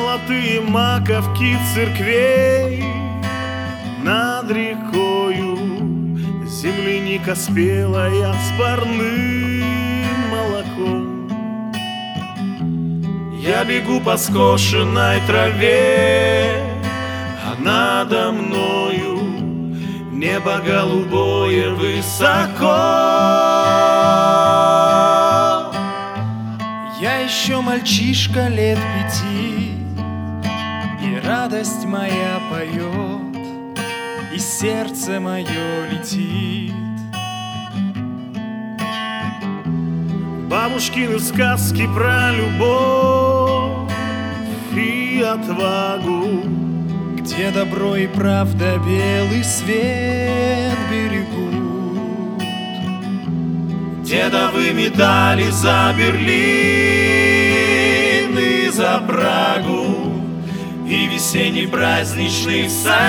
Золотые маковки церквей над рекою, земляника спелая с парным молоком. Я бегу по скошенной траве, а надо мною небо голубое высоко. Я еще мальчишка лет 5, и радость моя поет, и сердце мое летит. Бабушкины сказки про любовь и отвагу, где добро и правда белый свет берегут. Дедовы медали за Берлин и за Прагу, и весенний праздничный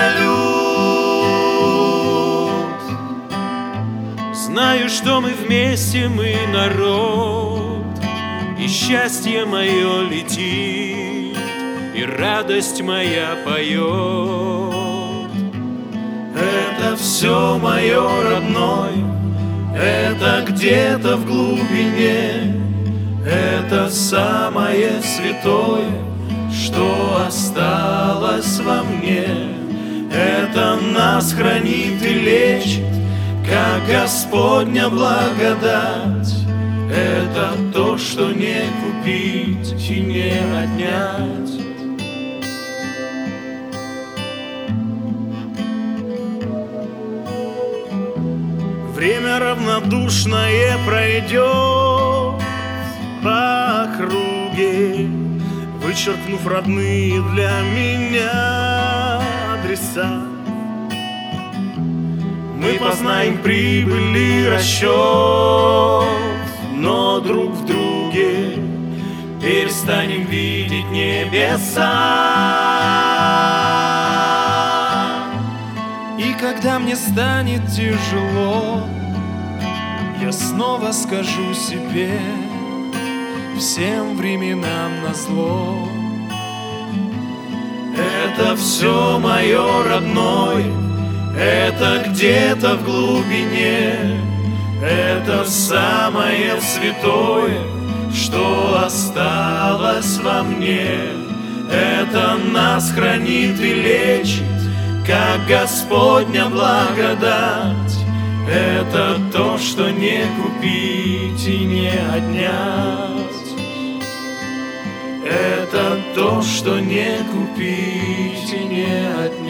салют. Знаю, что мы вместе, мы народ, и счастье мое летит, и радость моя поет. Это все мое родное, это где-то в глубине, это самое святое, что осталось во мне. Это нас хранит и лечит, как Господня благодать. Это то, что не купить и не отнять. Время равнодушное пройдет по округе, вычеркнув родные для меня адреса. Мы познаем прибыль и расчет, но друг в друге перестанем видеть небеса. И когда мне станет тяжело, я снова скажу себе: всем временам назло. Это все мое родное, это где-то в глубине, это самое святое, что осталось во мне. Это нас хранит и лечит, как Господня благодать. Это то, что не купить и не отнять. Это то, что не купить и не отнять.